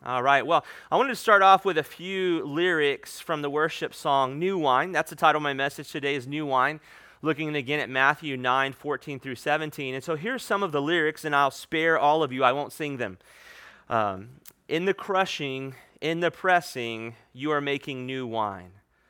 All right. Well, I wanted to start off with a few lyrics from the worship song New Wine. That's the title of my message today is New Wine, looking again at Matthew 9:14 through 17. And so here's some of the lyrics, and I'll spare all of you. I won't sing them. In the crushing, in the pressing, you are making new wine.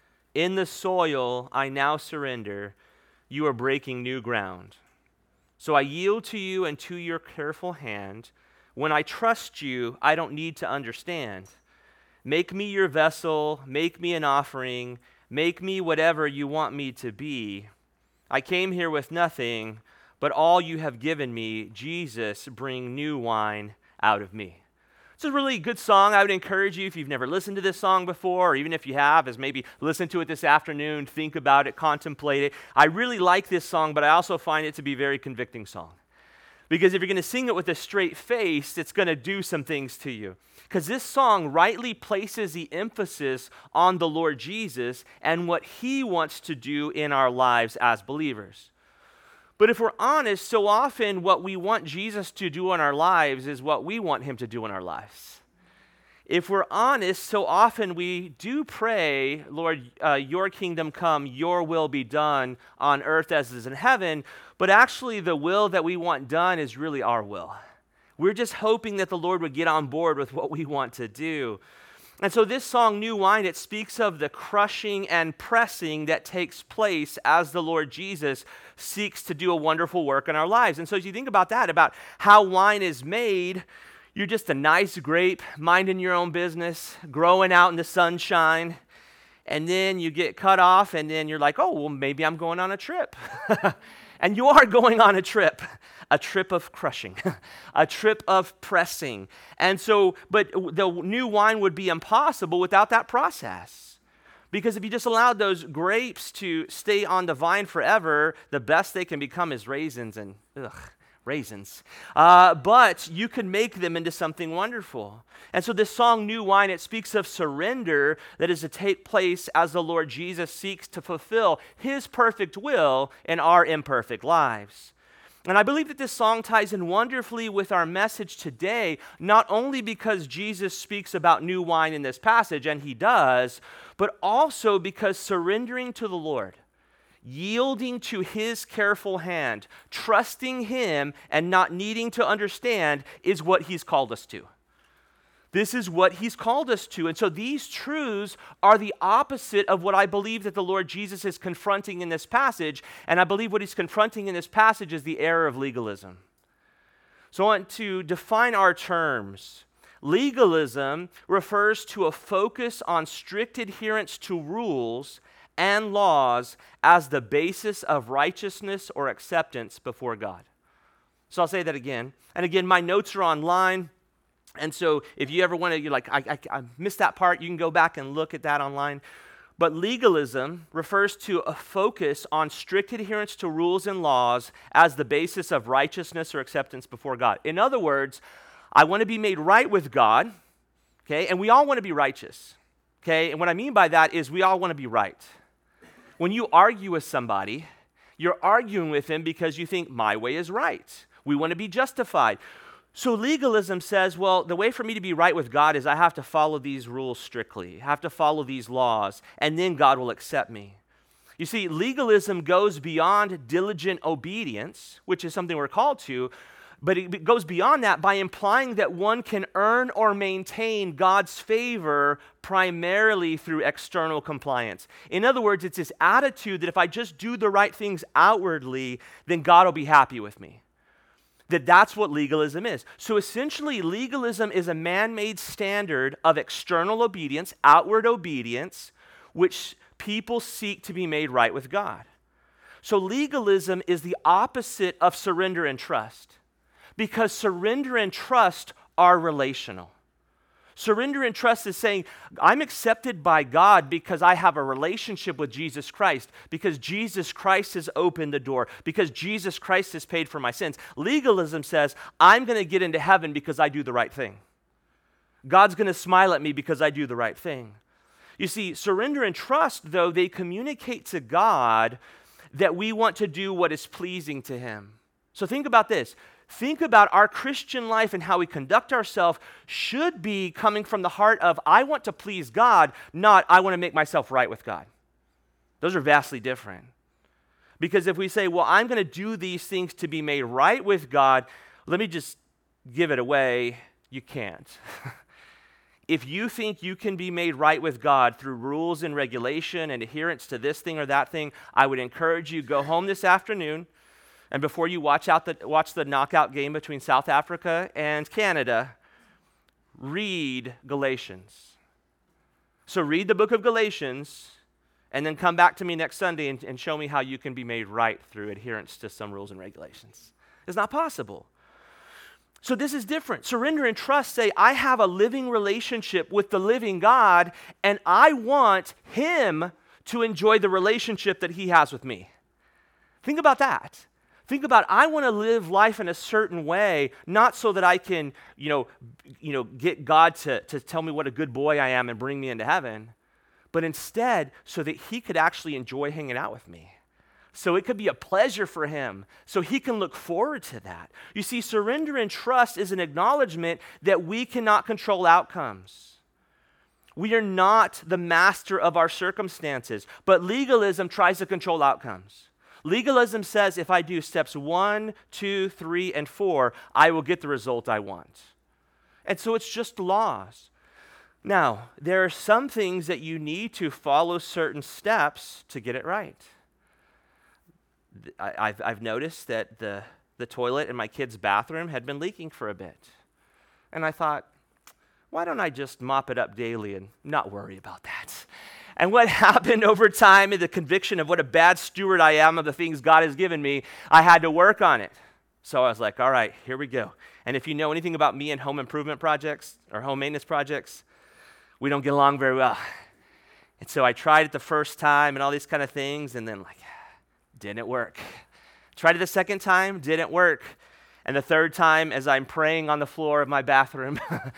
In the soil, I now surrender. You are breaking new ground. So I yield to you and to your careful hand. When I trust you, I don't need to understand. Make me your vessel, make me an offering, make me whatever you want me to be. I came here with nothing, but all you have given me, Jesus, bring new wine out of me. It's a really good song. I would encourage you, if you've never listened to this song before, or even if you have, is maybe listen to it this afternoon, think about it, contemplate it. I really like this song, but I also find it to be a very convicting song. Because if you're going to sing it with a straight face, it's going to do some things to you. Because this song rightly places the emphasis on the Lord Jesus and what he wants to do in our lives as believers. But if we're honest, so often what we want Jesus to do in our lives is what we want him to do in our lives. If we're honest, so often we do pray, Lord, your kingdom come, your will be done on earth as is in heaven, but actually the will that we want done is really our will. We're just hoping that the Lord would get on board with what we want to do. And so this song, New Wine, it speaks of the crushing and pressing that takes place as the Lord Jesus seeks to do a wonderful work in our lives. And so as you think about that, about how wine is made, you're just a nice grape, minding your own business, growing out in the sunshine, and then you get cut off, and then you're like, oh, well, maybe I'm going on a trip. And you are going on a trip of crushing, a trip of pressing. And so, but the new wine would be impossible without that process. Because if you just allowed those grapes to stay on the vine forever, the best they can become is raisins and raisins. But you can make them into something wonderful. And so this song, New Wine, it speaks of surrender that is to take place as the Lord Jesus seeks to fulfill his perfect will in our imperfect lives. And I believe that this song ties in wonderfully with our message today, not only because Jesus speaks about new wine in this passage, and he does, but also because surrendering to the Lord, yielding to his careful hand, trusting him and not needing to understand is what he's called us to. This is what he's called us to. And so these truths are the opposite of what I believe that the Lord Jesus is confronting in this passage. And I believe what he's confronting in this passage is the error of legalism. So I want to define our terms. Legalism refers to a focus on strict adherence to rules and laws as the basis of righteousness or acceptance before God. So I'll say that again. And again, my notes are online. And so if you ever want to, you're like, I missed that part, you can go back and look at that online. But legalism refers to a focus on strict adherence to rules and laws as the basis of righteousness or acceptance before God. In other words, I want to be made right with God, okay? And we all want to be righteous, okay? And what I mean by that is we all want to be right. When you argue with somebody, you're arguing with them because you think my way is right. We want to be justified. So legalism says, well, the way for me to be right with God is I have to follow these rules strictly. I have to follow these laws, and then God will accept me. You see, legalism goes beyond diligent obedience, which is something we're called to, but it goes beyond that by implying that one can earn or maintain God's favor primarily through external compliance. In other words, it's this attitude that if I just do the right things outwardly, then God will be happy with me. That's what legalism is. So essentially, legalism is a man-made standard of external obedience, outward obedience, which people seek to be made right with God. So legalism is the opposite of surrender and trust, because surrender and trust are relational. Surrender and trust is saying, I'm accepted by God because I have a relationship with Jesus Christ, because Jesus Christ has opened the door, because Jesus Christ has paid for my sins. Legalism says, I'm going to get into heaven because I do the right thing. God's going to smile at me because I do the right thing. You see, surrender and trust, though, they communicate to God that we want to do what is pleasing to him. So think about this. think about our Christian life and how we conduct ourselves should be coming from the heart of, I want to please God, not I want to make myself right with God. Those are vastly different. Because if we say, well, I'm going to do these things to be made right with God, let me just give it away. You can't. If you think you can be made right with God through rules and regulation and adherence to this thing or that thing, I would encourage you, go home this afternoon, and before you watch the knockout game between South Africa and Canada, read Galatians. So read the book of Galatians, and then come back to me next Sunday and show me how you can be made right through adherence to some rules and regulations. It's not possible. So this is different. Surrender and trust say, I have a living relationship with the living God, and I want him to enjoy the relationship that he has with me. Think about that. Think about, I want to live life in a certain way, not so that I can, get God to tell me what a good boy I am and bring me into heaven, but instead so that he could actually enjoy hanging out with me. So it could be a pleasure for him, so he can look forward to that. You see, surrender and trust is an acknowledgement that we cannot control outcomes. We are not the master of our circumstances, but legalism tries to control outcomes. Legalism says if I do steps 1, 2, 3, and 4, I will get the result I want. And so it's just laws. Now, there are some things that you need to follow certain steps to get it right. I've noticed that the toilet in my kid's bathroom had been leaking for a bit. And I thought, why don't I just mop it up daily and not worry about that? And what happened over time in the conviction of what a bad steward I am of the things God has given me, I had to work on it. So I was like, all right, here we go. And if you know anything about me and home improvement projects or home maintenance projects, we don't get along very well. And so I tried it the first time and all these kind of things, and then didn't work. Tried it the second time, didn't work. And the third time, as I'm praying on the floor of my bathroom,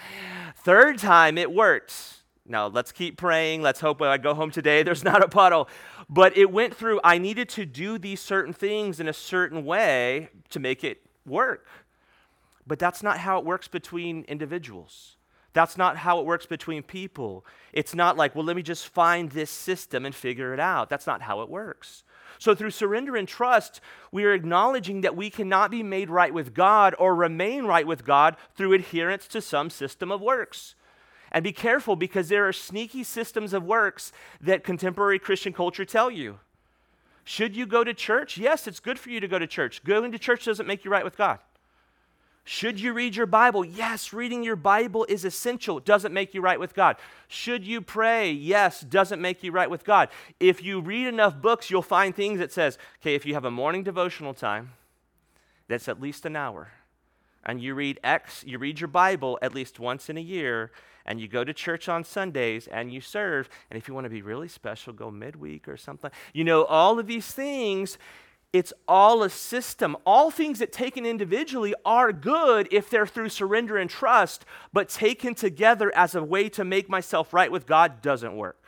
third time it worked. Now, let's keep praying. Let's hope when I go home today, there's not a puddle. But it went through, I needed to do these certain things in a certain way to make it work. But that's not how it works between individuals. That's not how it works between people. It's not like, well, let me just find this system and figure it out. That's not how it works. So through surrender and trust, we are acknowledging that we cannot be made right with God or remain right with God through adherence to some system of works. And be careful, because there are sneaky systems of works that contemporary Christian culture tell you. Should you go to church? Yes, it's good for you to go to church. Going to church doesn't make you right with God. Should you read your Bible? Yes, reading your Bible is essential. It doesn't make you right with God. Should you pray? Yes, doesn't make you right with God. If you read enough books, you'll find things that says, okay, if you have a morning devotional time, that's at least an hour, and you read your Bible at least once in a year, and you go to church on Sundays, and you serve, and if you want to be really special, go midweek or something. All of these things, it's all a system. All things that taken individually are good if they're through surrender and trust, but taken together as a way to make myself right with God doesn't work.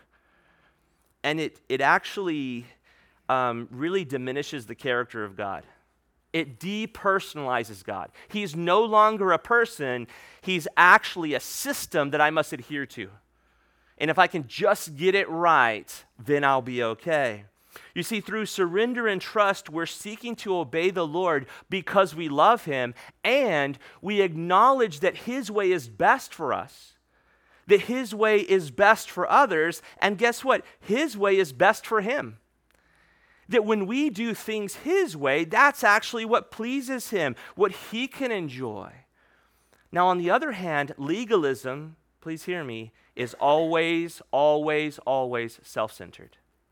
And it actually really diminishes the character of God. It depersonalizes God. He's no longer a person. He's actually a system that I must adhere to. And if I can just get it right, then I'll be okay. You see, through surrender and trust, we're seeking to obey the Lord because we love him, and we acknowledge that his way is best for us, that his way is best for others, and guess what? His way is best for him. That when we do things his way, that's actually what pleases him, what he can enjoy. Now, on the other hand, legalism, please hear me, is always, always, always self-centered.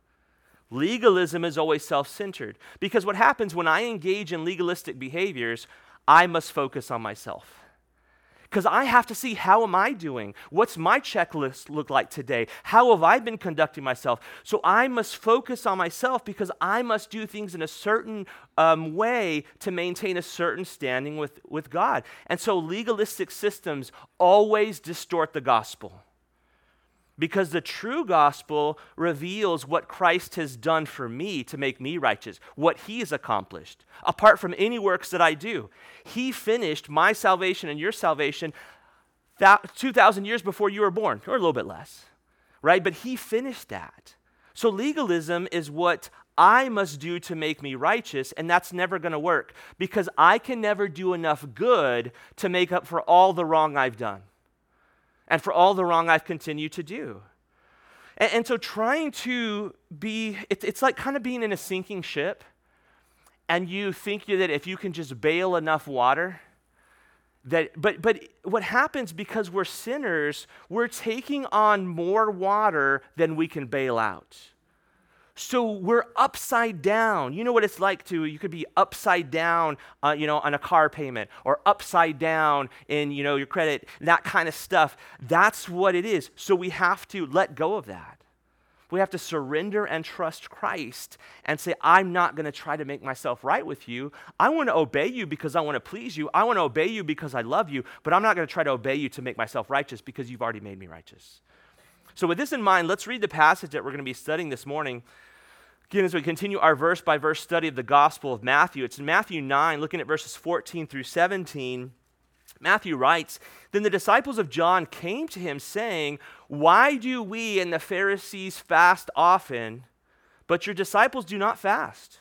Legalism is always self-centered, because what happens when I engage in legalistic behaviors, I must focus on myself. Because I have to see, how am I doing? What's my checklist look like today? How have I been conducting myself? So I must focus on myself, because I must do things in a certain way to maintain a certain standing with God. And so legalistic systems always distort the gospel. because the true gospel reveals what Christ has done for me to make me righteous, what he has accomplished, apart from any works that I do. He finished my salvation and your salvation 2,000 years before you were born, or a little bit less, right? But he finished that. So legalism is what I must do to make me righteous, and that's never going to work because I can never do enough good to make up for all the wrong I've done and for all the wrong I've continued to do. And so trying to be, it's like kind of being in a sinking ship, and you think that if you can just bail enough water, but what happens because we're sinners, we're taking on more water than we can bail out. So we're upside down. You know what it's like you could be upside down, on a car payment, or upside down in, your credit, that kind of stuff. That's what it is. So we have to let go of that. We have to surrender and trust Christ and say, I'm not going to try to make myself right with you. I want to obey you because I want to please you. I want to obey you because I love you, but I'm not going to try to obey you to make myself righteous because you've already made me righteous. So with this in mind, let's read the passage that we're going to be studying this morning. Again, as we continue our verse-by-verse study of the Gospel of Matthew, it's in Matthew 9, looking at verses 14 through 17. Matthew writes, "Then the disciples of John came to him saying, 'Why do we and the Pharisees fast often, but your disciples do not fast?'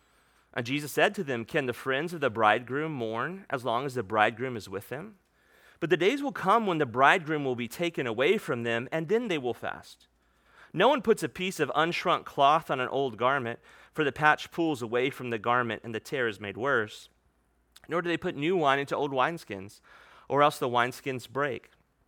And Jesus said to them, 'Can the friends of the bridegroom mourn as long as the bridegroom is with them? But the days will come when the bridegroom will be taken away from them, and then they will fast. No one puts a piece of unshrunk cloth on an old garment, for the patch pulls away from the garment and the tear is made worse. Nor do they put new wine into old wineskins, or else the wineskins break.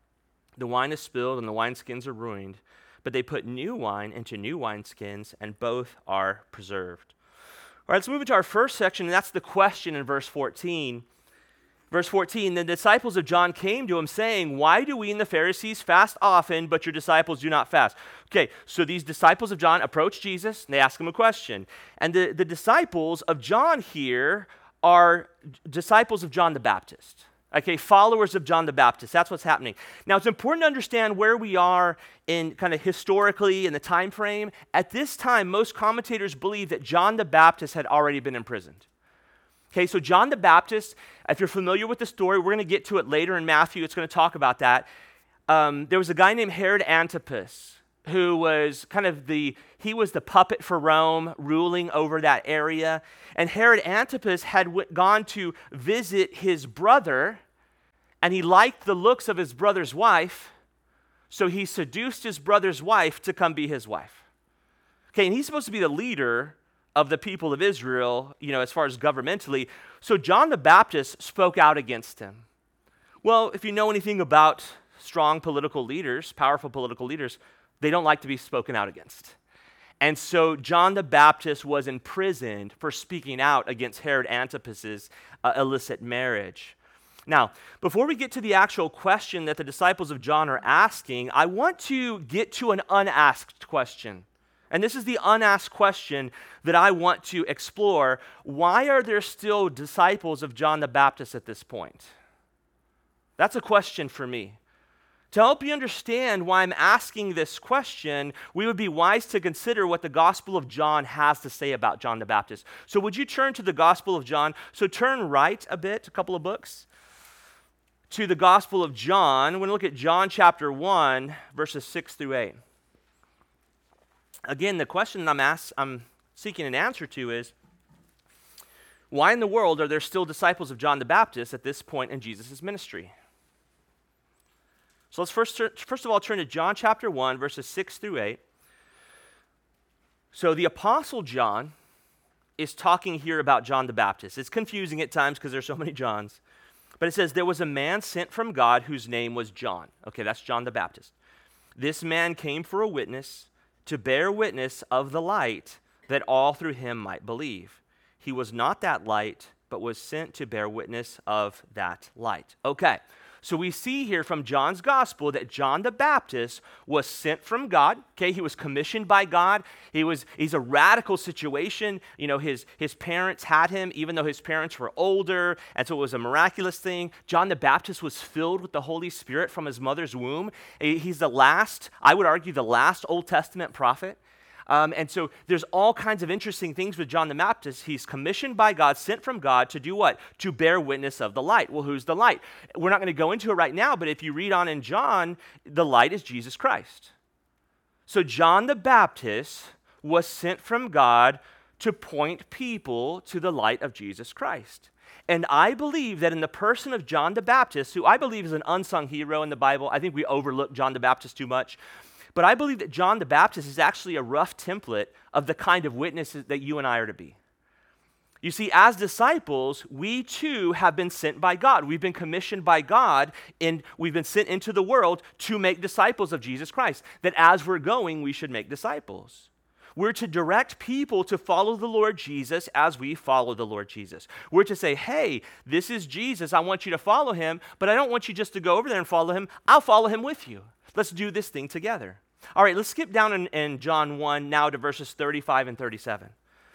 The wine is spilled and the wineskins are ruined, but they put new wine into new wineskins, and both are preserved.'" All right, let's move into our first section, and that's the question in verse 14. Verse 14, "The disciples of John came to him saying, 'Why do we and the Pharisees fast often, but your disciples do not fast?'" Okay, so these disciples of John approach Jesus, and they ask him a question. And the disciples of John here are disciples of John the Baptist. Okay, followers of John the Baptist. That's what's happening. Now, it's important to understand where we are in kind of historically in the time frame. At this time, most commentators believe that John the Baptist had already been imprisoned. Okay, so John the Baptist, if you're familiar with the story, we're going to get to it later in Matthew. It's going to talk about that. There was a guy named Herod Antipas who was he was the puppet for Rome, ruling over that area. And Herod Antipas had gone to visit his brother, and he liked the looks of his brother's wife, so he seduced his brother's wife to come be his wife. Okay, and he's supposed to be the leader of the people of Israel, as far as governmentally. So John the Baptist spoke out against him. Well, if you know anything about strong political leaders, powerful political leaders, they don't like to be spoken out against. And so John the Baptist was imprisoned for speaking out against Herod Antipas's illicit marriage. Now, before we get to the actual question that the disciples of John are asking, I want to get to an unasked question. And this is the unasked question that I want to explore. Why are there still disciples of John the Baptist at this point? That's a question for me. To help you understand why I'm asking this question, we would be wise to consider what the Gospel of John has to say about John the Baptist. So would you turn to the Gospel of John? So turn right a bit, a couple of books, to the Gospel of John. We're going to look at John chapter 1, verses 6 through 8. Again, the question I'm seeking an answer to is, why in the world are there still disciples of John the Baptist at this point in Jesus' ministry? So let's first of all turn to John chapter 1, verses 6 through 8. So the Apostle John is talking here about John the Baptist. It's confusing at times because there's so many Johns. But it says, "There was a man sent from God whose name was John." Okay, that's John the Baptist. "This man came for a witness, to bear witness of the light, that all through him might believe. He was not that light, but was sent to bear witness of that light." Okay, So we see here from John's gospel that John the Baptist was sent from God. Okay, he was commissioned by God. He's a radical situation. You know, his parents had him, even though his parents were older, and so it was a miraculous thing. John the Baptist was filled with the Holy Spirit from his mother's womb. He's the last, I would argue, the last Old Testament prophet. And so there's all kinds of interesting things with John the Baptist. He's commissioned by God, sent from God to do what? To bear witness of the light. Well, who's the light? We're not going to go into it right now, but if you read on in John, the light is Jesus Christ. So John the Baptist was sent from God to point people to the light of Jesus Christ. And I believe that in the person of John the Baptist, who I believe is an unsung hero in the Bible, I think we overlook John the Baptist too much. But I believe that John the Baptist is actually a rough template of the kind of witnesses that you and I are to be. You see, as disciples, we too have been sent by God. We've been commissioned by God, and we've been sent into the world to make disciples of Jesus Christ. That as we're going, we should make disciples. We're to direct people to follow the Lord Jesus as we follow the Lord Jesus. We're to say, hey, this is Jesus. I want you to follow him, but I don't want you just to go over there and follow him. I'll follow him with you. Let's do this thing together. All right, let's skip down in John 1 now to verses 35 and 37.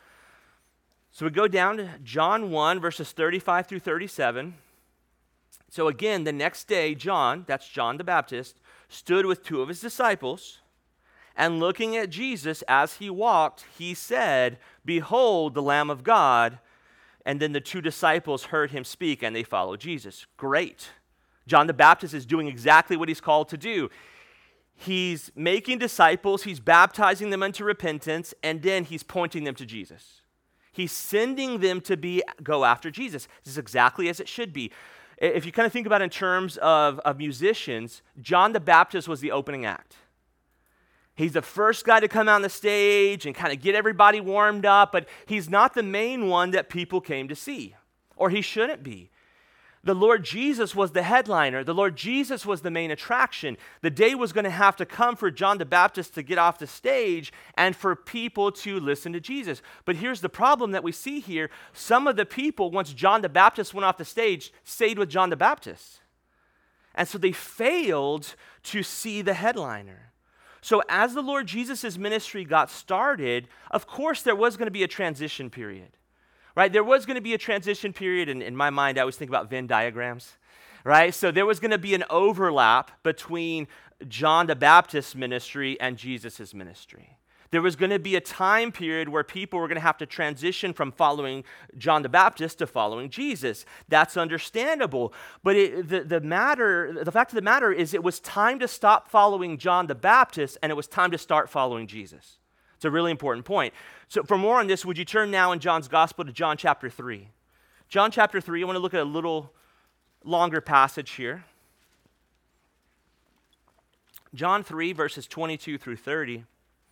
So we go down to John 1, verses 35 through 37. So again, the next day, John, that's John the Baptist, stood with two of his disciples, and looking at Jesus as he walked, he said, "Behold, the Lamb of God." And then the two disciples heard him speak, and they followed Jesus. Great. John the Baptist is doing exactly what he's called to do. He's making disciples, he's baptizing them unto repentance, and then he's pointing them to Jesus. He's sending them to go after Jesus. This is exactly as it should be. If you kind of think about it in terms of musicians, John the Baptist was the opening act. He's the first guy to come on the stage and kind of get everybody warmed up, but he's not the main one that people came to see, or he shouldn't be. The Lord Jesus was the headliner. The Lord Jesus was the main attraction. The day was going to have to come for John the Baptist to get off the stage and for people to listen to Jesus. But here's the problem that we see here. Some of the people, once John the Baptist went off the stage, stayed with John the Baptist. And so they failed to see the headliner. So as the Lord Jesus' ministry got started, of course there was going to be a transition period. Right? There was going to be a transition period, and in my mind, I always think about Venn diagrams, right? So there was going to be an overlap between John the Baptist's ministry and Jesus' ministry. There was going to be a time period where people were going to have to transition from following John the Baptist to following Jesus. That's understandable. But the fact of the matter is it was time to stop following John the Baptist, and it was time to start following Jesus. It's a really important point. So for more on this, would you turn now in John's gospel to John chapter 3? John chapter 3, I want to look at a little longer passage here. John 3, verses 22 through 30.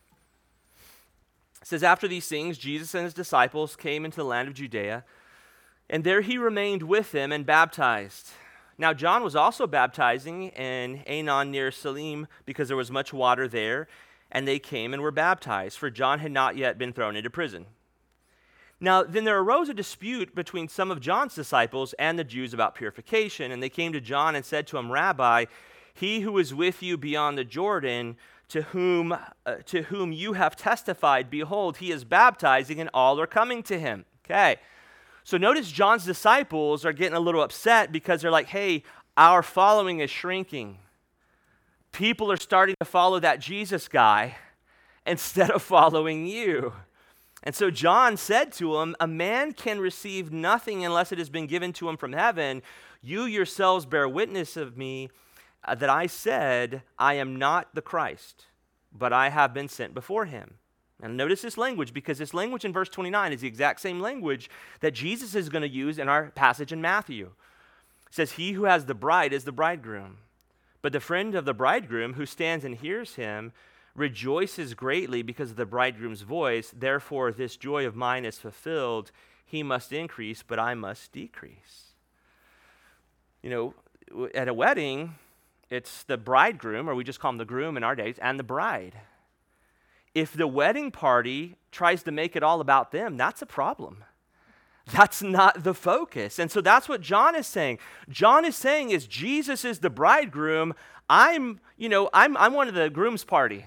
It says, "After these things, Jesus and his disciples came into the land of Judea, and there he remained with them and baptized. Now John was also baptizing in Aenon near Salim, because there was much water there, and they came and were baptized, for John had not yet been thrown into prison. Now then there arose a dispute between some of John's disciples and the Jews about purification, and they came to John and said to him, 'Rabbi, he who is with you beyond the Jordan, to whom you have testified, behold, he is baptizing, and all are coming to him.'" Okay, so notice John's disciples are getting a little upset because they're like, "Hey, our following is shrinking. People are starting to follow that Jesus guy instead of following you." And so John said to him, "A man can receive nothing unless it has been given to him from heaven. You yourselves bear witness of me that I said, I am not the Christ, but I have been sent before him." And notice this language, because this language in verse 29 is the exact same language that Jesus is going to use in our passage in Matthew. It says, "He who has the bride is the bridegroom. But the friend of the bridegroom who stands and hears him rejoices greatly because of the bridegroom's voice. Therefore, this joy of mine is fulfilled. He must increase, but I must decrease." You know, at a wedding, it's the bridegroom, or we just call him the groom in our days, and the bride. If the wedding party tries to make it all about them, that's a problem. That's not the focus. And so that's what John is saying. John is saying is Jesus is the bridegroom. I'm one of the groom's party.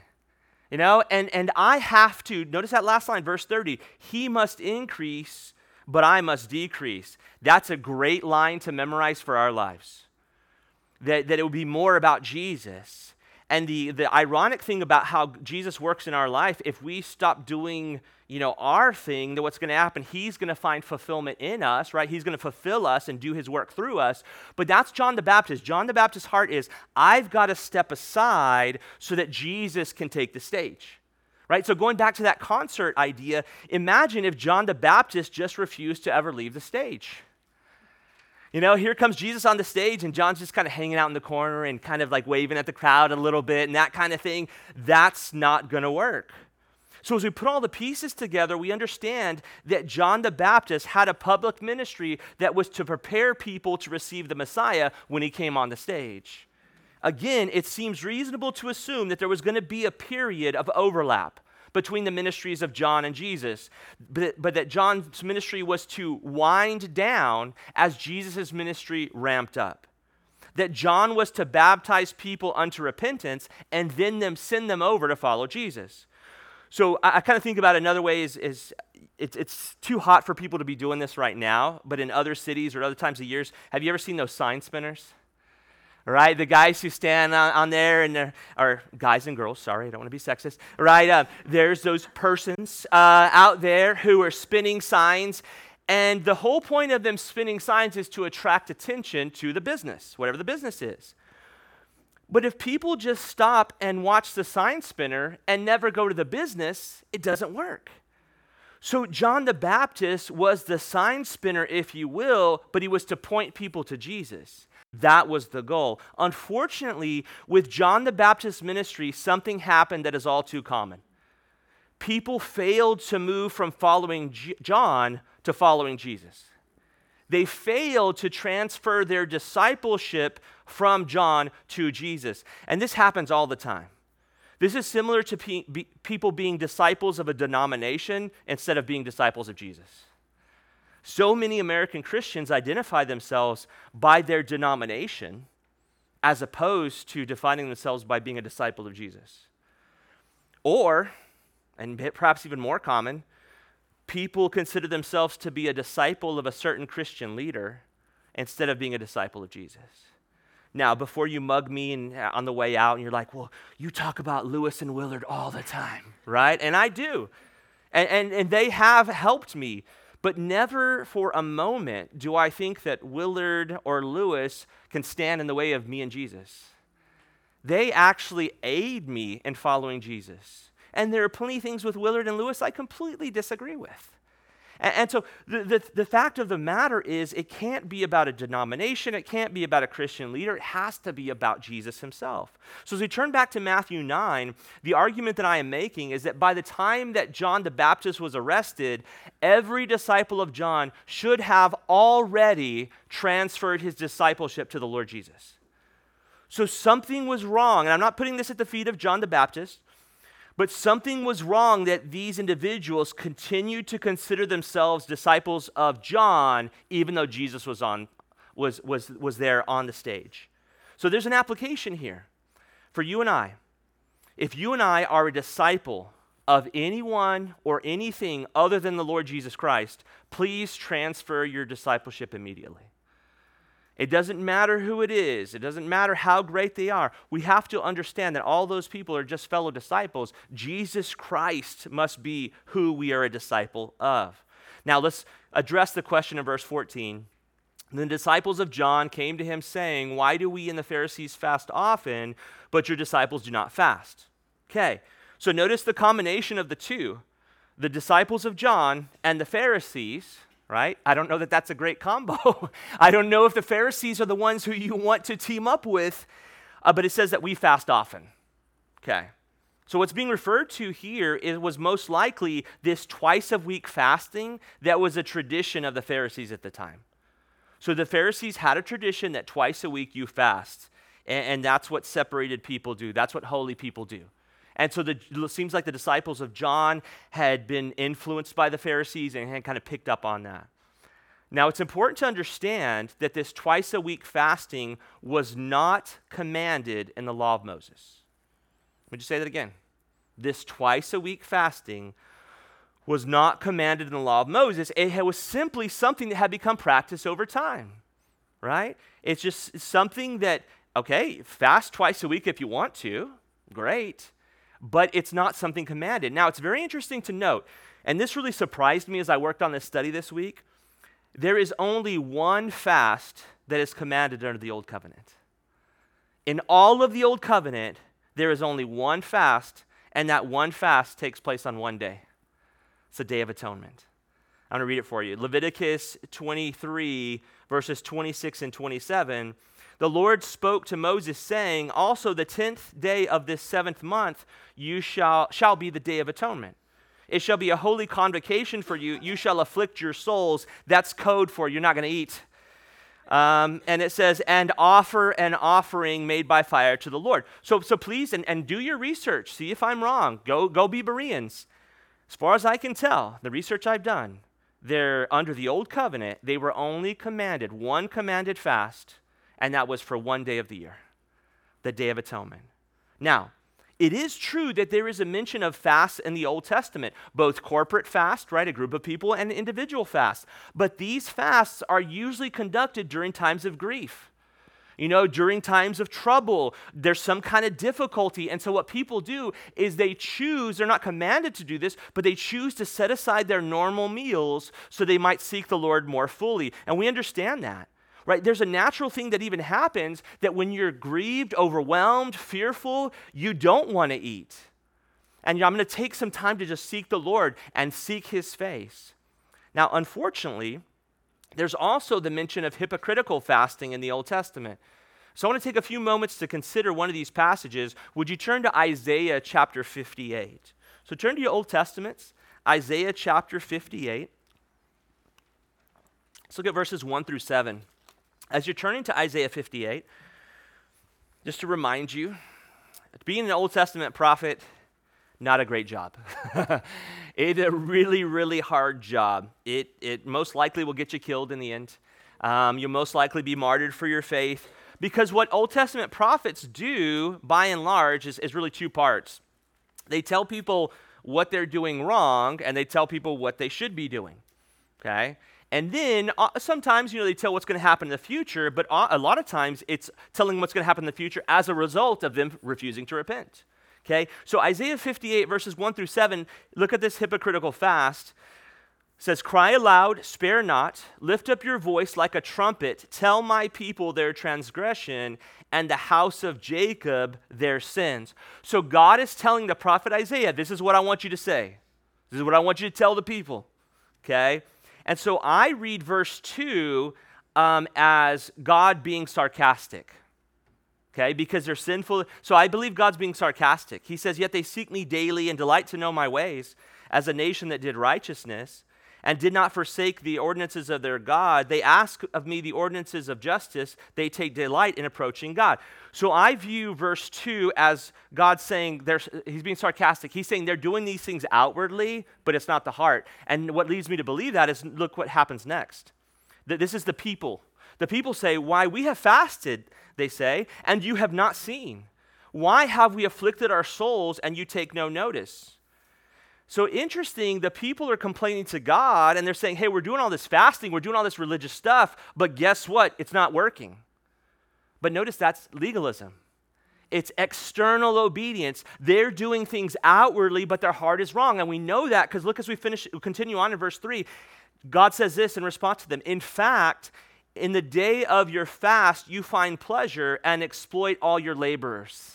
And I have to, notice that last line, verse 30, he must increase, but I must decrease. That's a great line to memorize for our lives. That it will be more about Jesus. And the ironic thing about how Jesus works in our life, if we stop doing, our thing, then what's going to happen? He's going to find fulfillment in us, right? He's going to fulfill us and do his work through us. But that's John the Baptist. John the Baptist's heart is, I've got to step aside so that Jesus can take the stage, right? So going back to that concert idea, imagine if John the Baptist just refused to ever leave the stage. Here comes Jesus on the stage, and John's just kind of hanging out in the corner and kind of like waving at the crowd a little bit and that kind of thing. That's not going to work. So as we put all the pieces together, we understand that John the Baptist had a public ministry that was to prepare people to receive the Messiah when he came on the stage. Again, it seems reasonable to assume that there was going to be a period of overlap between the ministries of John and Jesus, but that John's ministry was to wind down as Jesus' ministry ramped up. That John was to baptize people unto repentance and then send them over to follow Jesus. So I kind of think about it another way is it's too hot for people to be doing this right now, but in other cities or other times of years, have you ever seen those sign spinners? Right, the guys who stand on there, and or guys and girls, sorry, I don't want to be sexist, right? There's those persons out there who are spinning signs, and the whole point of them spinning signs is to attract attention to the business, whatever the business is. But if people just stop and watch the sign spinner and never go to the business, it doesn't work. So John the Baptist was the sign spinner, if you will, but he was to point people to Jesus. That was the goal. Unfortunately, with John the Baptist's ministry, something happened that is all too common. People failed to move from following John to following Jesus. They failed to transfer their discipleship from John to Jesus. And this happens all the time. This is similar to people being disciples of a denomination instead of being disciples of Jesus. So many American Christians identify themselves by their denomination as opposed to defining themselves by being a disciple of Jesus. Or, and perhaps even more common, people consider themselves to be a disciple of a certain Christian leader instead of being a disciple of Jesus. Now, before you mug me on the way out and you're like, well, you talk about Lewis and Willard all the time, right? And I do. And they have helped me. But never for a moment do I think that Willard or Lewis can stand in the way of me and Jesus. They actually aid me in following Jesus. And there are plenty of things with Willard and Lewis I completely disagree with. And so the fact of the matter is it can't be about a denomination. It can't be about a Christian leader. It has to be about Jesus himself. So as we turn back to Matthew 9, the argument that I am making is that by the time that John the Baptist was arrested, every disciple of John should have already transferred his discipleship to the Lord Jesus. So something was wrong, and I'm not putting this at the feet of John the Baptist, but something was wrong that these individuals continued to consider themselves disciples of John, even though Jesus was there on the stage. So there's an application here for you and I. If you and I are a disciple of anyone or anything other than the Lord Jesus Christ, please transfer your discipleship immediately. It doesn't matter who it is. It doesn't matter how great they are. We have to understand that all those people are just fellow disciples. Jesus Christ must be who we are a disciple of. Now let's address the question in verse 14. The disciples of John came to him saying, "Why do we and the Pharisees fast often, but your disciples do not fast?" Okay, so notice the combination of the two. The disciples of John and the Pharisees, right? I don't know that that's a great combo. I don't know if the Pharisees are the ones who you want to team up with, but it says that we fast often. Okay. So what's being referred to here was most likely this twice-a-week fasting that was a tradition of the Pharisees at the time. So the Pharisees had a tradition that twice a week you fast, and that's what separated people do. That's what holy people do. And so it seems like the disciples of John had been influenced by the Pharisees and had kind of picked up on that. Now, it's important to understand that this twice a week fasting was not commanded in the law of Moses. Let me just say that again. This twice a week fasting was not commanded in the law of Moses. It was simply something that had become practiced over time, right? It's just something that, okay, fast twice a week if you want to, great, but it's not something commanded. Now, it's very interesting to note, and this really surprised me as I worked on this study this week. There is only one fast that is commanded under the Old Covenant. In all of the Old Covenant, there is only one fast, and that one fast takes place on one day. It's the Day of Atonement. I'm going to read it for you. Leviticus 23, verses 26 and 27. The Lord spoke to Moses, saying, also the 10th day of this 7th month shall be the Day of Atonement. It shall be a holy convocation for you. You shall afflict your souls. That's code for you're not going to eat. And it says, and offer an offering made by fire to the Lord. So please, and do your research. See if I'm wrong. Go be Bereans. As far as I can tell, the research I've done, they're under the Old Covenant, they were only commanded one commanded fast, and that was for one day of the year, the Day of Atonement. Now, it is true that there is a mention of fasts in the Old Testament, both corporate fast, right, a group of people, and individual fasts. But these fasts are usually conducted during times of grief. You know, during times of trouble, there's some kind of difficulty. And so what people do is they choose, they're not commanded to do this, but they choose to set aside their normal meals so they might seek the Lord more fully. And we understand that. Right? There's a natural thing that even happens that when you're grieved, overwhelmed, fearful, you don't want to eat. And I'm going to take some time to just seek the Lord and seek his face. Now, unfortunately, there's also the mention of hypocritical fasting in the Old Testament. So I want to take a few moments to consider one of these passages. Would you turn to Isaiah chapter 58? So turn to your Old Testaments, Isaiah chapter 58. Let's look at verses 1 through 7. As you're turning to Isaiah 58, just to remind you, being an Old Testament prophet, not a great job. It's a really, really hard job. It most likely will get you killed in the end. You'll most likely be martyred for your faith, because what Old Testament prophets do, by and large, is really two parts. They tell people what they're doing wrong, and they tell people what they should be doing, okay? And then sometimes, they tell what's going to happen in the future, but a lot of times it's telling what's going to happen in the future as a result of them refusing to repent. Okay? So Isaiah 58 verses 1 through 7, look at this hypocritical fast. It says, cry aloud, spare not, lift up your voice like a trumpet, tell my people their transgression and the house of Jacob their sins. So God is telling the prophet Isaiah, this is what I want you to say. This is what I want you to tell the people. Okay? And so I read verse 2 as God being sarcastic, okay, because they're sinful. So I believe God's being sarcastic. He says, yet they seek me daily and delight to know my ways, as a nation that did righteousness and did not forsake the ordinances of their God. They ask of me the ordinances of justice. They take delight in approaching God. So I view verse 2 as God saying, he's being sarcastic. He's saying they're doing these things outwardly, but it's not the heart. And what leads me to believe that is, look what happens next. This is the people. The people say, why, we have fasted, they say, and you have not seen. Why have we afflicted our souls and you take no notice? So interesting, the people are complaining to God and they're saying, hey, we're doing all this fasting, we're doing all this religious stuff, but guess what? It's not working. But notice that's legalism. It's external obedience. They're doing things outwardly, but their heart is wrong. And we know that because look, as we continue on in verse 3, God says this in response to them. In fact, in the day of your fast, you find pleasure and exploit all your laborers.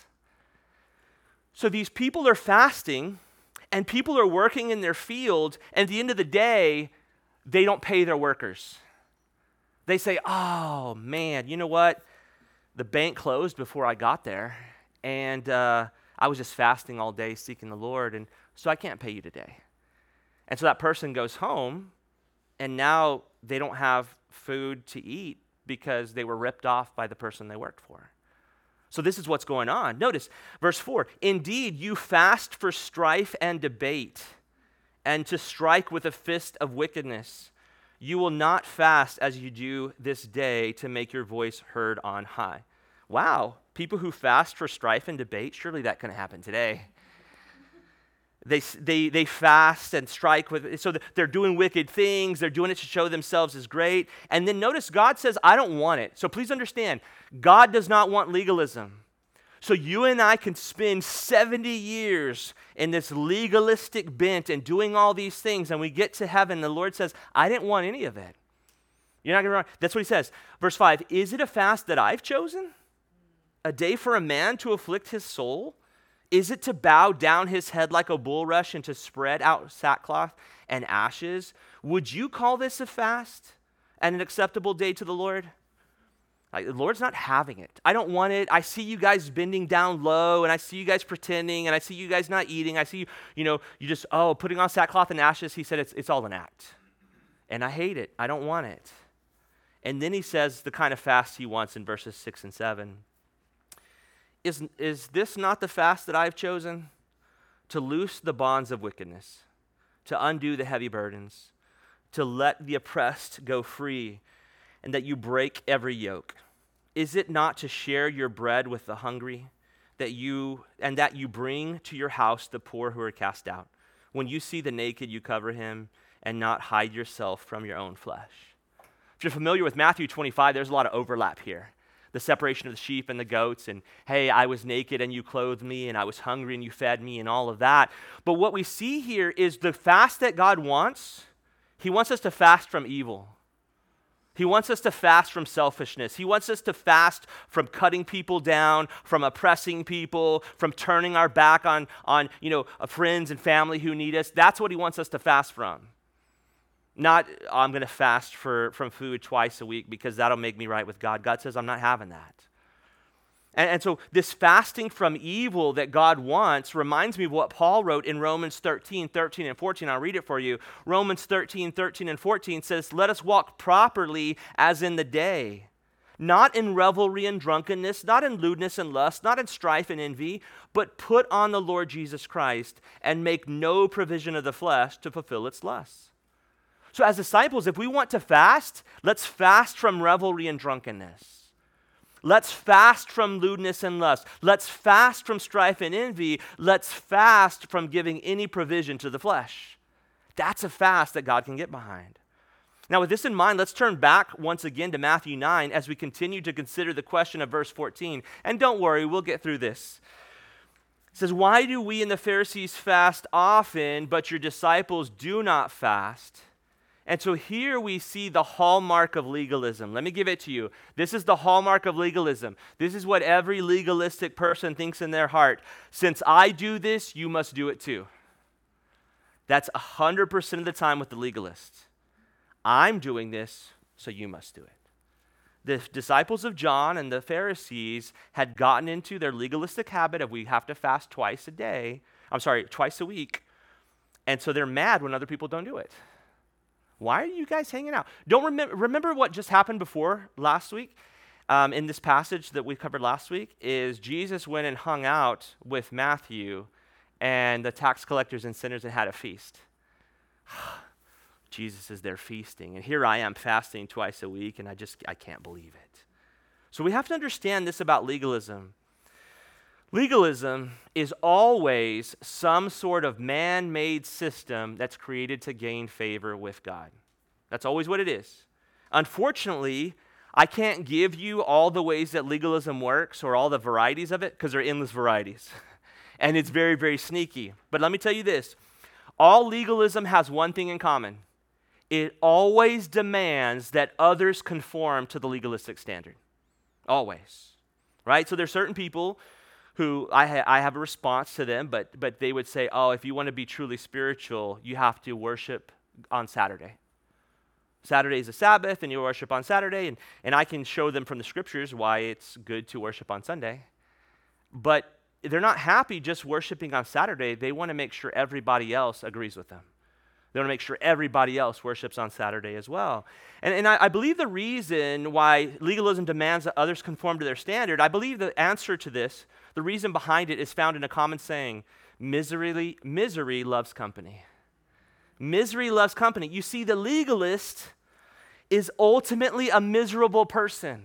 So these people are fasting, and people are working in their fields, and at the end of the day, they don't pay their workers. They say, oh man, you know what? The bank closed before I got there, and I was just fasting all day seeking the Lord, and so I can't pay you today. And so that person goes home, and now they don't have food to eat because they were ripped off by the person they worked for. So this is what's going on. Notice verse 4, indeed you fast for strife and debate and to strike with a fist of wickedness. You will not fast as you do this day to make your voice heard on high. Wow, people who fast for strife and debate, surely that couldn't happen today. They fast and strike with, so they're doing wicked things. They're doing it to show themselves as great. And then notice God says, I don't want it. So please understand, God does not want legalism. So you and I can spend 70 years in this legalistic bent and doing all these things, and we get to heaven, the Lord says, I didn't want any of it. You're not going to. That's what he says. Verse 5, is it a fast that I've chosen? A day for a man to afflict his soul? Is it to bow down his head like a bulrush and to spread out sackcloth and ashes? Would you call this a fast and an acceptable day to the Lord? The Lord's not having it. I don't want it. I see you guys bending down low, and I see you guys pretending, and I see you guys not eating. I see you just, putting on sackcloth and ashes. He said it's all an act. And I hate it. I don't want it. And then he says the kind of fast he wants in verses 6 and 7. Is this not the fast that I've chosen? To loose the bonds of wickedness, to undo the heavy burdens, to let the oppressed go free, and that you break every yoke. Is it not to share your bread with the hungry, that you bring to your house the poor who are cast out? When you see the naked, you cover him, and not hide yourself from your own flesh. If you're familiar with Matthew 25, there's a lot of overlap here. The separation of the sheep and the goats, and hey, I was naked and you clothed me, and I was hungry and you fed me, and all of that. But what we see here is the fast that God wants. He wants us to fast from evil. He wants us to fast from selfishness. He wants us to fast from cutting people down, from oppressing people, from turning our back on friends and family who need us. That's what he wants us to fast from. Not, I'm going to fast from food twice a week because that'll make me right with God. God says, I'm not having that. And so this fasting from evil that God wants reminds me of what Paul wrote in Romans 13 and 14. I'll read it for you. Romans 13 and 14 says, let us walk properly as in the day, not in revelry and drunkenness, not in lewdness and lust, not in strife and envy, but put on the Lord Jesus Christ and make no provision of the flesh to fulfill its lusts. So as disciples, if we want to fast, let's fast from revelry and drunkenness. Let's fast from lewdness and lust. Let's fast from strife and envy. Let's fast from giving any provision to the flesh. That's a fast that God can get behind. Now, with this in mind, let's turn back once again to Matthew 9 as we continue to consider the question of verse 14. And don't worry, we'll get through this. It says, why do we and the Pharisees fast often, but your disciples do not fast? And so here we see the hallmark of legalism. Let me give it to you. This is the hallmark of legalism. This is what every legalistic person thinks in their heart. Since I do this, you must do it too. That's 100% of the time with the legalists. I'm doing this, so you must do it. The disciples of John and the Pharisees had gotten into their legalistic habit of we have to fast twice a week. And so they're mad when other people don't do it. Why are you guys hanging out? Remember what just happened before last week? In this passage that we covered last week is Jesus went and hung out with Matthew and the tax collectors and sinners and had a feast. Jesus is there feasting, and here I am fasting twice a week, and I can't believe it. So we have to understand this about legalism. Legalism is always some sort of man-made system that's created to gain favor with God. That's always what it is. Unfortunately, I can't give you all the ways that legalism works or all the varieties of it because there are endless varieties. And it's very, very sneaky. But let me tell you this. All legalism has one thing in common. It always demands that others conform to the legalistic standard. Always. Right? So there's certain people who I have a response to them, but they would say, if you want to be truly spiritual, you have to worship on Saturday. Saturday is a Sabbath, and you worship on Saturday, and I can show them from the scriptures why it's good to worship on Sunday. But they're not happy just worshiping on Saturday. They want to make sure everybody else agrees with them. They want to make sure everybody else worships on Saturday as well. And I believe the reason why legalism demands that others conform to their standard, I believe the answer to this, the reason behind it is found in a common saying, misery loves company. Misery loves company. You see, the legalist is ultimately a miserable person.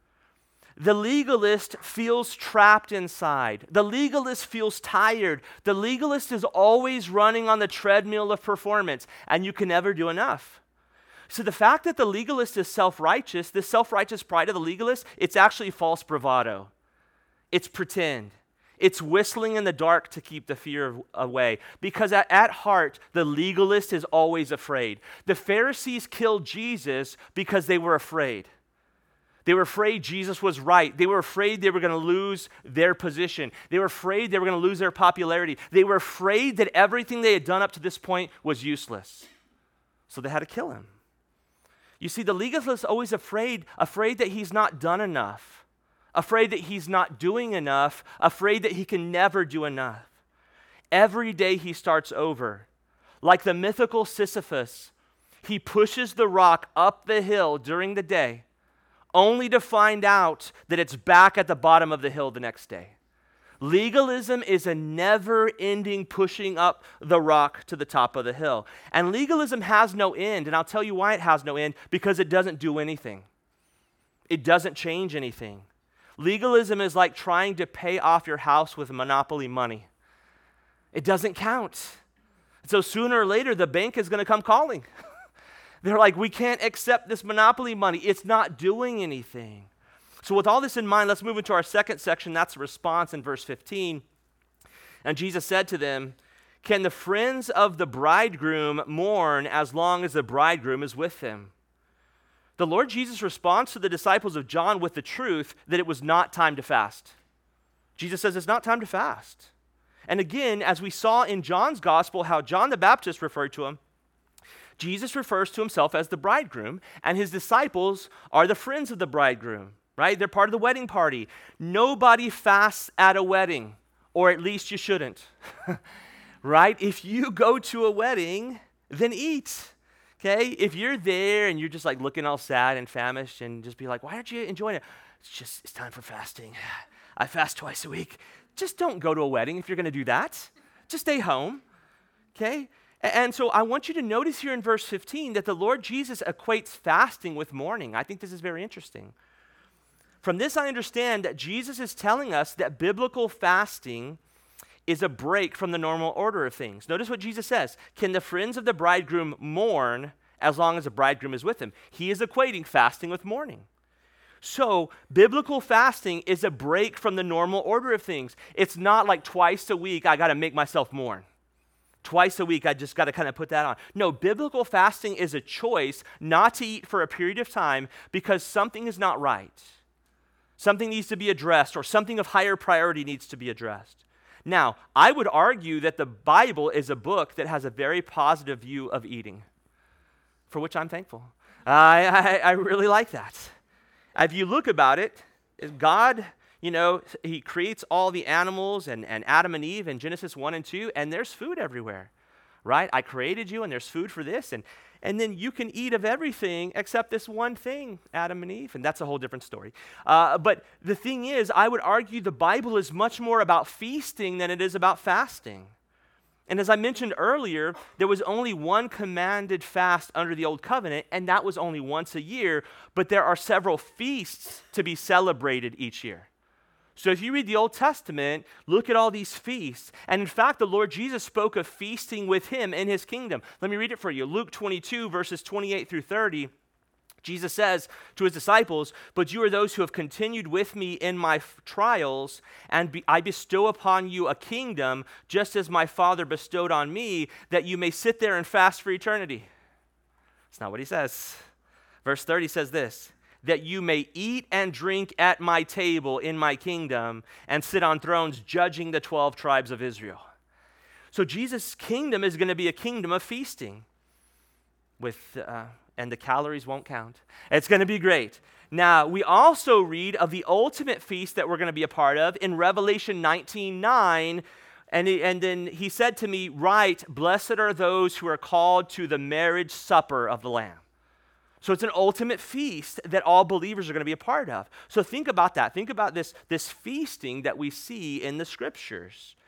The legalist feels trapped inside. The legalist feels tired. The legalist is always running on the treadmill of performance, and you can never do enough. So the fact that the legalist is self-righteous, this self-righteous pride of the legalist, it's actually false bravado. It's pretend. It's whistling in the dark to keep the fear away. Because at heart, the legalist is always afraid. The Pharisees killed Jesus because they were afraid. They were afraid Jesus was right. They were afraid they were going to lose their position. They were afraid they were going to lose their popularity. They were afraid that everything they had done up to this point was useless. So they had to kill him. You see, the legalist is always afraid that he's not done enough, afraid that he's not doing enough, afraid that he can never do enough. Every day he starts over. Like the mythical Sisyphus, he pushes the rock up the hill during the day, only to find out that it's back at the bottom of the hill the next day. Legalism is a never-ending pushing up the rock to the top of the hill. And legalism has no end, and I'll tell you why it has no end, because it doesn't do anything. It doesn't change anything. Legalism is like trying to pay off your house with monopoly money. It doesn't count. So sooner or later, the bank is going to come calling. They're like, we can't accept this monopoly money. It's not doing anything. So with all this in mind, let's move into our second section. That's the response in verse 15. And Jesus said to them, can the friends of the bridegroom mourn as long as the bridegroom is with them? The Lord Jesus responds to the disciples of John with the truth that it was not time to fast. Jesus says it's not time to fast. And again, as we saw in John's gospel, how John the Baptist referred to him, Jesus refers to himself as the bridegroom, and his disciples are the friends of the bridegroom, right? They're part of the wedding party. Nobody fasts at a wedding, or at least you shouldn't, right? If you go to a wedding, then eat, okay? If you're there and you're just like looking all sad and famished and just be like, why aren't you enjoying it? It's time for fasting. I fast twice a week. Just don't go to a wedding if you're going to do that. Just stay home, okay? And so I want you to notice here in verse 15 that the Lord Jesus equates fasting with mourning. I think this is very interesting. From this, I understand that Jesus is telling us that biblical fasting is a break from the normal order of things. Notice what Jesus says. Can the friends of the bridegroom mourn as long as the bridegroom is with them? He is equating fasting with mourning. So, biblical fasting is a break from the normal order of things. It's not like twice a week, I got to make myself mourn. Twice a week, I just got to kind of put that on. No, biblical fasting is a choice not to eat for a period of time because something is not right. Something needs to be addressed, or something of higher priority needs to be addressed. Now, I would argue that the Bible is a book that has a very positive view of eating, for which I'm thankful. I really like that. If you look about it, God, he creates all the animals and Adam and Eve in Genesis 1 and 2, and there's food everywhere, right? I created you, and there's food for this, and then you can eat of everything except this one thing, Adam and Eve, and that's a whole different story. But the thing is, I would argue the Bible is much more about feasting than it is about fasting. And as I mentioned earlier, there was only one commanded fast under the Old Covenant, and that was only once a year, but there are several feasts to be celebrated each year. So if you read the Old Testament, look at all these feasts. And in fact, the Lord Jesus spoke of feasting with him in his kingdom. Let me read it for you. Luke 22, verses 28 through 30. Jesus says to his disciples, but you are those who have continued with me in my trials, and I bestow upon you a kingdom, just as my Father bestowed on me, that you may sit there and fast for eternity. That's not what he says. Verse 30 says this, that you may eat and drink at my table in my kingdom and sit on thrones judging the 12 tribes of Israel. So Jesus' kingdom is going to be a kingdom of feasting and the calories won't count. It's going to be great. Now, we also read of the ultimate feast that we're going to be a part of in Revelation 19:9. And then he said to me, write, blessed are those who are called to the marriage supper of the Lamb. So it's an ultimate feast that all believers are going to be a part of. So think about that. Think about this feasting that we see in the scriptures.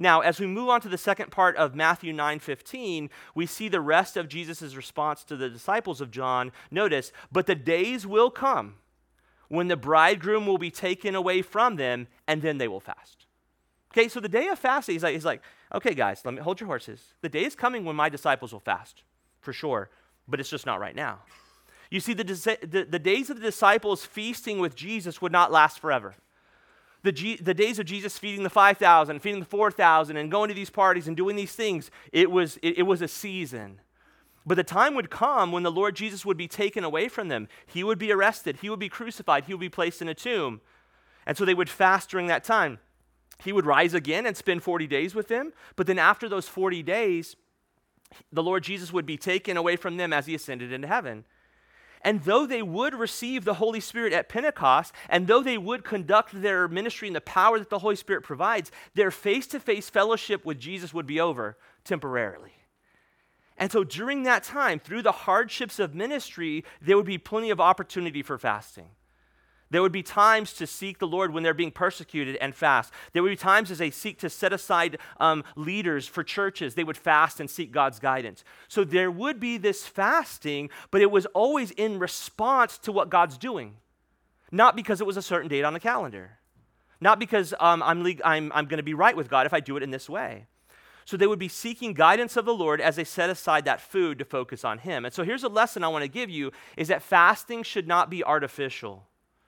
Now, as we move on to the second part of Matthew 9:15, we see the rest of Jesus' response to the disciples of John. Notice, but the days will come when the bridegroom will be taken away from them, and then they will fast. Okay, so the day of fasting, he's like, okay, guys, let me hold your horses. The day is coming when my disciples will fast, for sure, but it's just not right now. You see, the days of the disciples feasting with Jesus would not last forever. The days of Jesus feeding the 5,000, feeding the 4,000, and going to these parties and doing these things, it was a season. But the time would come when the Lord Jesus would be taken away from them. He would be arrested. He would be crucified. He would be placed in a tomb. And so they would fast during that time. He would rise again and spend 40 days with them. But then after those 40 days, the Lord Jesus would be taken away from them as he ascended into heaven. And though they would receive the Holy Spirit at Pentecost, and though they would conduct their ministry in the power that the Holy Spirit provides, their face-to-face fellowship with Jesus would be over temporarily. And so during that time, through the hardships of ministry, there would be plenty of opportunity for fasting. There would be times to seek the Lord when they're being persecuted and fast. There would be times as they seek to set aside leaders for churches, they would fast and seek God's guidance. So there would be this fasting, but it was always in response to what God's doing. Not because it was a certain date on the calendar. Not because I'm going to be right with God if I do it in this way. So they would be seeking guidance of the Lord as they set aside that food to focus on him. And so here's a lesson I want to give you, is that fasting should not be artificial.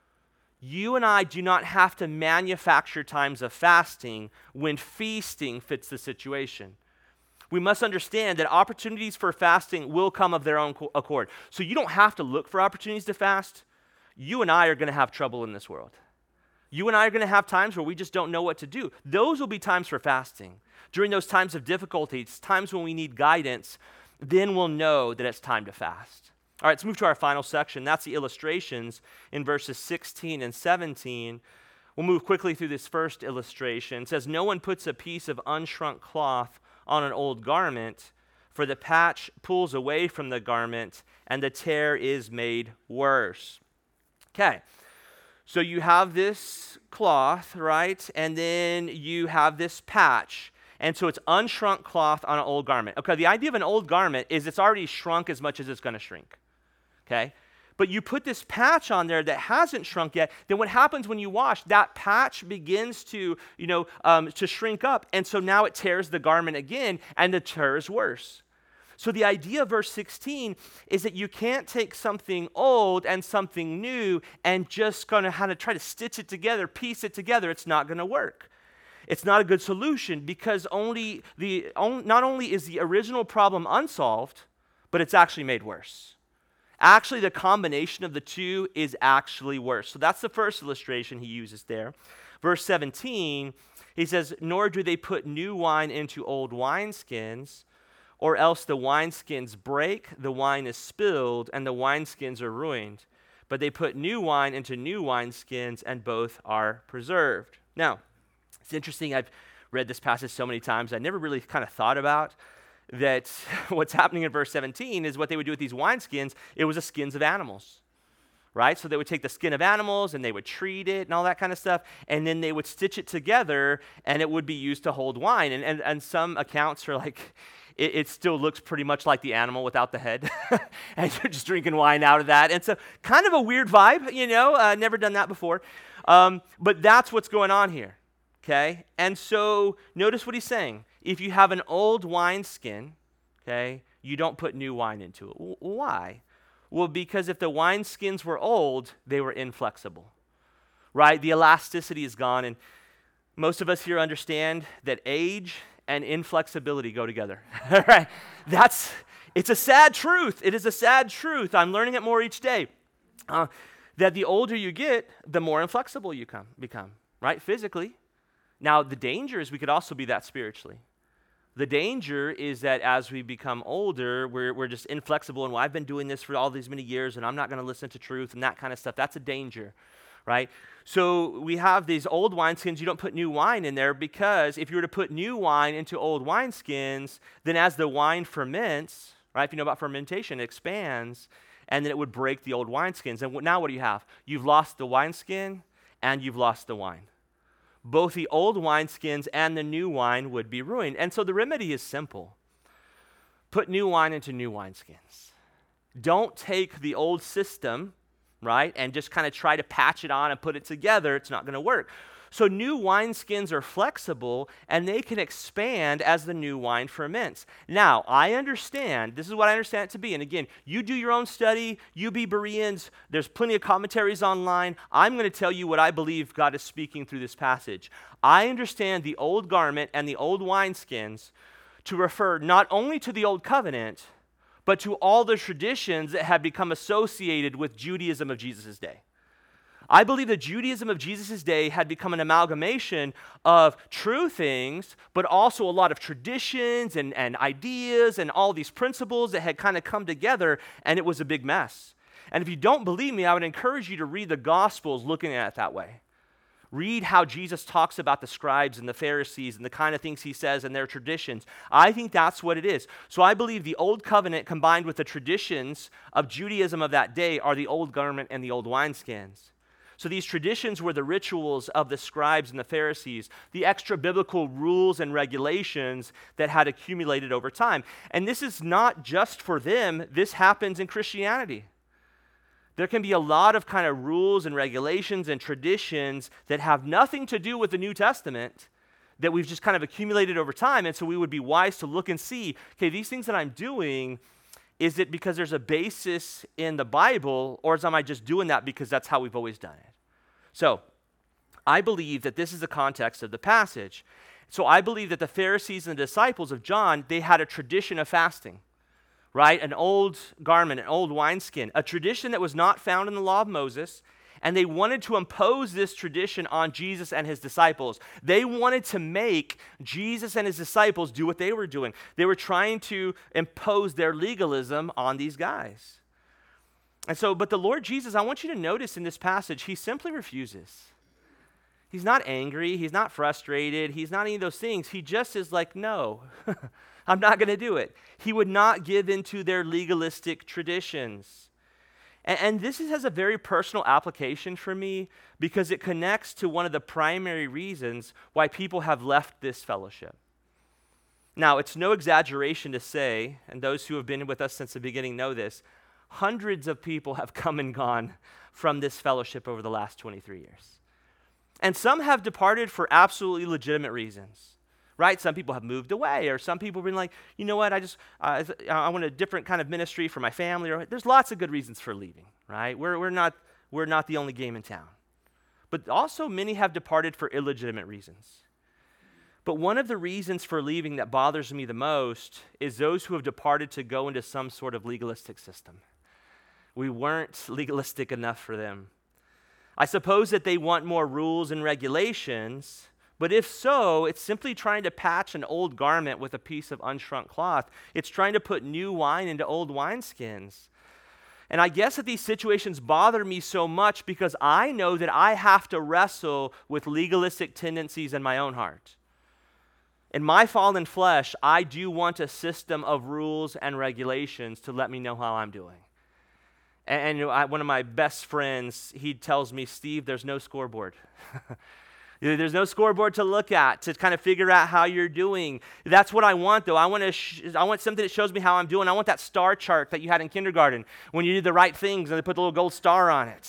You and I do not have to manufacture times of fasting when feasting fits the situation. We must understand that opportunities for fasting will come of their own accord. So you don't have to look for opportunities to fast. You and I are going to have trouble in this world. You and I are going to have times where we just don't know what to do. Those will be times for fasting. During those times of difficulty, times when we need guidance, then we'll know that it's time to fast. All right, let's move to our final section. That's the illustrations in verses 16 and 17. We'll move quickly through this first illustration. It says, no one puts a piece of unshrunk cloth on an old garment, for the patch pulls away from the garment, and the tear is made worse. Okay, so you have this cloth, right? And then you have this patch. And so it's unshrunk cloth on an old garment. Okay, the idea of an old garment is it's already shrunk as much as it's going to shrink. Okay? But you put this patch on there that hasn't shrunk yet, then what happens when you wash? That patch begins to shrink up, and so now it tears the garment again, and the tear is worse. So the idea of verse 16 is that you can't take something old and something new and just kind of try to stitch it together, piece it together. It's not going to work. It's not a good solution because not only is the original problem unsolved, but it's actually made worse. Actually, the combination of the two is actually worse. So that's the first illustration he uses there. Verse 17, he says, nor do they put new wine into old wineskins, or else the wineskins break, the wine is spilled, and the wineskins are ruined. But they put new wine into new wineskins, and both are preserved. Now, it's interesting. I've read this passage so many times. I never really kind of thought about that what's happening in verse 17 is what they would do with these wineskins. It was the skins of animals, right? So they would take the skin of animals and they would treat it and all that kind of stuff, and then they would stitch it together and it would be used to hold wine. And some accounts are like, it still looks pretty much like the animal without the head, and you're just drinking wine out of that. And so kind of a weird vibe, never done that before. But that's what's going on here. Okay, and so notice what he's saying. If you have an old wineskin, okay, you don't put new wine into it. Why? Well, because if the wineskins were old, they were inflexible, right? The elasticity is gone, and most of us here understand that age and inflexibility go together, right? It's a sad truth. It is a sad truth. I'm learning it more each day, that the older you get, the more inflexible you become, right, physically. Now, the danger is we could also be that spiritually. The danger is that as we become older, we're just inflexible, and well, I've been doing this for all these many years, and I'm not going to listen to truth and that kind of stuff. That's a danger, right? So we have these old wineskins. You don't put new wine in there because if you were to put new wine into old wineskins, then as the wine ferments, right, if you know about fermentation, it expands, and then it would break the old wineskins. And now what do you have? You've lost the wineskin, and you've lost the wine. both the old wineskins and the new wine would be ruined. And so the remedy is simple. Put new wine into new wineskins. Don't take the old system, right, and just kind of try to patch it on and put it together. It's not going to work. So new wineskins are flexible, and they can expand as the new wine ferments. Now, I understand, this is what I understand it to be. And again, you do your own study, you be Bereans, there's plenty of commentaries online. I'm going to tell you what I believe God is speaking through this passage. I understand the old garment and the old wineskins to refer not only to the old covenant, but to all the traditions that have become associated with Judaism of Jesus' day. I believe that Judaism of Jesus' day had become an amalgamation of true things, but also a lot of traditions and ideas and all these principles that had kind of come together, and it was a big mess. And if you don't believe me, I would encourage you to read the Gospels looking at it that way. Read how Jesus talks about the scribes and the Pharisees and the kind of things he says and their traditions. I think that's what it is. So I believe the old covenant combined with the traditions of Judaism of that day are the old garment and the old wineskins. So these traditions were the rituals of the scribes and the Pharisees, the extra biblical rules and regulations that had accumulated over time. And this is not just for them. This happens in Christianity. There can be a lot of kind of rules and regulations and traditions that have nothing to do with the New Testament that we've just kind of accumulated over time. And so we would be wise to look and see, okay, these things that I'm doing, is it because there's a basis in the Bible, or am I just doing that because that's how we've always done it? So I believe that this is the context of the passage. So I believe that the Pharisees and the disciples of John, they had a tradition of fasting. Right? An old garment, an old wineskin, a tradition that was not found in the law of Moses, and they wanted to impose this tradition on Jesus and his disciples. They wanted to make Jesus and his disciples do what they were doing. They were trying to impose their legalism on these guys. And so, but the Lord Jesus, I want you to notice in this passage, he simply refuses. He's not angry, he's not frustrated, he's not any of those things. He just is like, no. I'm not going to do it. He would not give into their legalistic traditions. And this has a very personal application for me because it connects to one of the primary reasons why people have left this fellowship. Now, it's no exaggeration to say, and those who have been with us since the beginning know this, hundreds of people have come and gone from this fellowship over the last 23 years. And some have departed for absolutely legitimate reasons. Right? Some people have moved away, or some people have been like, you know what, I want a different kind of ministry for my family. Or there's lots of good reasons for leaving, right? We're not the only game in town. But also many have departed for illegitimate reasons. But one of the reasons for leaving that bothers me the most is those who have departed to go into some sort of legalistic system. We weren't legalistic enough for them. I suppose that they want more rules and regulations. But if so, it's simply trying to patch an old garment with a piece of unshrunk cloth. It's trying to put new wine into old wineskins. And I guess that these situations bother me so much because I know that I have to wrestle with legalistic tendencies in my own heart. In my fallen flesh, I do want a system of rules and regulations to let me know how I'm doing. And one of my best friends, he tells me, Steve, there's no scoreboard. There's no scoreboard to look at to kind of figure out how you're doing. That's what I want, though. I want something that shows me how I'm doing. I want that star chart that you had in kindergarten when you did the right things and they put the little gold star on it.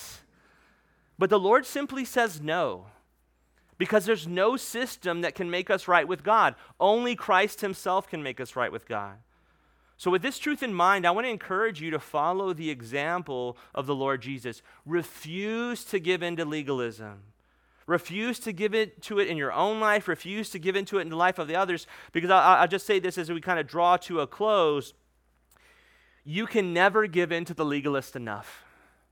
But the Lord simply says no, because there's no system that can make us right with God. Only Christ himself can make us right with God. So with this truth in mind, I want to encourage you to follow the example of the Lord Jesus. Refuse to give in to legalism. Refuse to give into it in your own life. Refuse to give into it in the life of the others. Because I'll just say this as we kind of draw to a close. You can never give in to the legalist enough.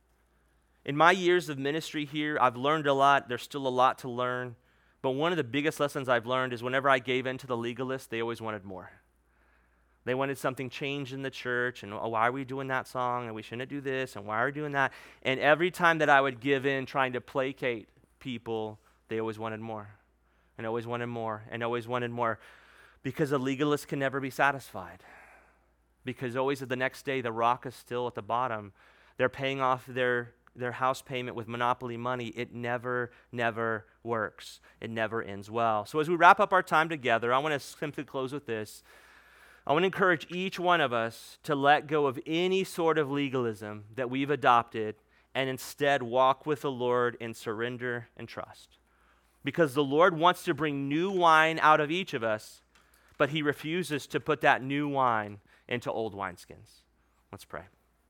In my years of ministry here, I've learned a lot. There's still a lot to learn. But one of the biggest lessons I've learned is whenever I gave in to the legalist, they always wanted more. They wanted something changed in the church, and why are we doing that song, and we shouldn't do this, and why are we doing that? And every time that I would give in trying to placate people, they always wanted more, and always wanted more, and always wanted more, because a legalist can never be satisfied. Because always the next day, the rock is still at the bottom. They're paying off their their house payment with monopoly money, it never works. It never ends well. So as we wrap up our time together, I want to simply close with this. I want to encourage each one of us to let go of any sort of legalism that we've adopted and instead walk with the Lord in surrender and trust. Because the Lord wants to bring new wine out of each of us, but he refuses to put that new wine into old wineskins. Let's pray.